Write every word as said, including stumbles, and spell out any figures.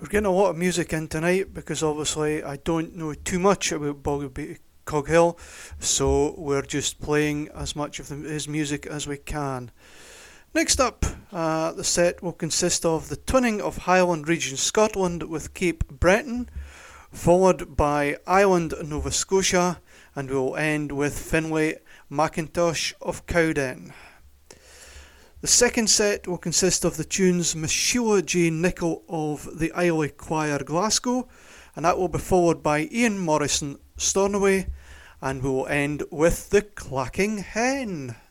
We're getting a lot of music in tonight because obviously I don't know too much about Bobby Coghill, so we're just playing as much of his music as we can. Next up, uh, the set will consist of the twinning of Highland Region Scotland with Cape Breton, followed by Island Nova Scotia, and we'll end with Finlay Mackintosh of Cowden. The second set will consist of the tunes Miss Sheila J. Nichol of the Islay Choir Glasgow, and that will be followed by Ian Morrison Stornoway, and we will end with the Clacking Hen.